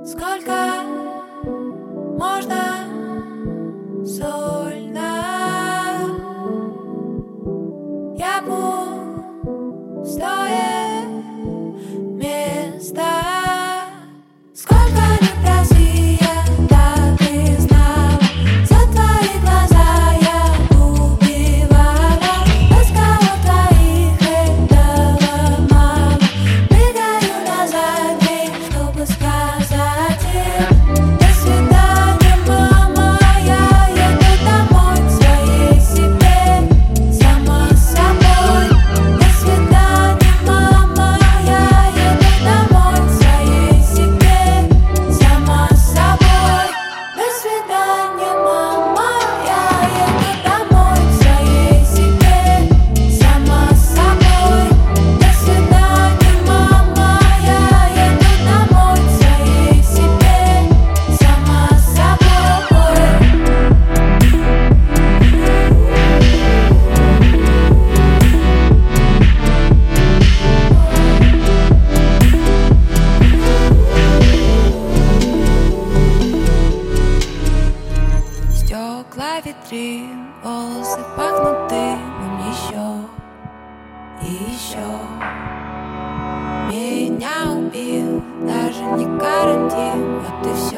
Сколько можно сольно? Я пустое место. Сколько не проси, да ты знала, за твои глаза я убивала. Искала твоих, этого мало. Бегаю назад, чтобы сказать им: до свидания, мама, я еду домой к своей себе, сама собой. До свидания, мама, я еду домой к своей себе, сама собой. До свидания, мама, я еду домой к своей себе, сама собой. До свидания, мама, я еду домой к своей себе, сама собой. Стекла витрин, волосы пахнут дымом еще и еще. Меня убил даже не карантин, вот и все.